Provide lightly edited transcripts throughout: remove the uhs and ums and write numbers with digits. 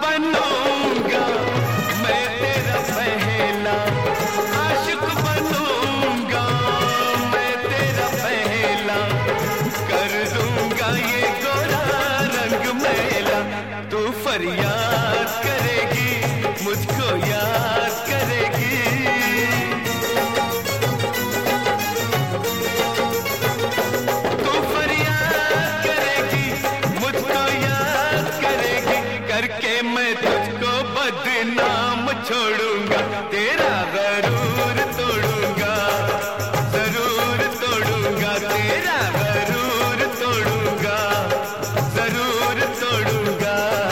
बनूंगा मैं तेरा पहला आशिक बनूंगा मैं तेरा पहला कर दूंगा ये गोरा रंग मैला तू फरियाद करेगी मुझको याद करेगी बदनाम छोड़ूंगा तेरा गरूर तोड़ूंगा जरूर तोड़ूंगा तेरा गरूर तोड़ूंगा जरूर तोड़ूंगा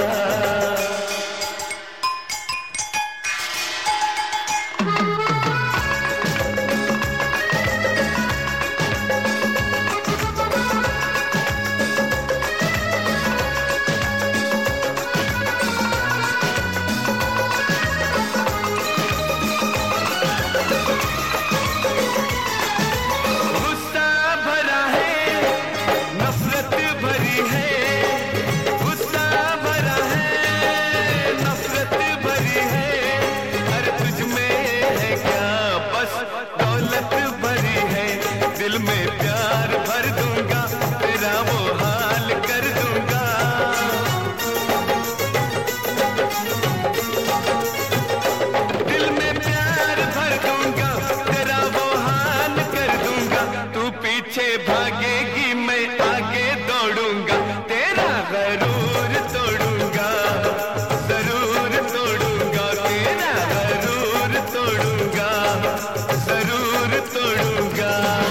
दिल में प्यार भर दूंगा तेरा वो हाल कर दूंगा दिल में प्यार भर दूंगा तेरा वो हाल कर दूंगा तू पीछे भागेगी मैं आगे दौड़ूंगा तेरा गरूर तोड़ूंगा जरूर तोड़ूंगा तेरा गरूर तोड़ूंगा जरूर तोड़ूंगा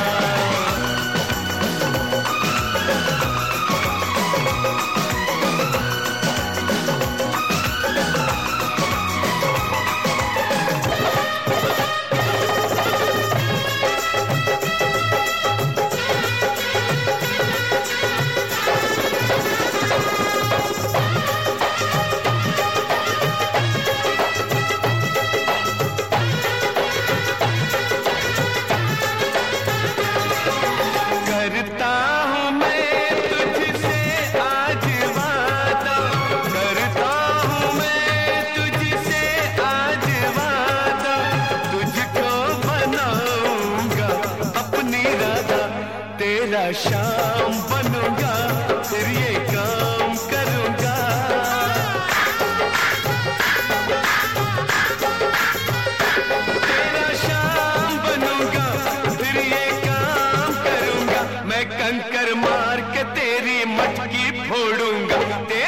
करता हूँ मैं तुझसे आज वादा करता हूँ मैं तुझसे आज वादा तुझको बनाऊंगा अपनी राधा तेरा शाम बनूंगा फिर ये काम करूंगा तेरा शाम बनूंगा फिर ये कंकर मार के तेरी मटकी फोड़ूंगा।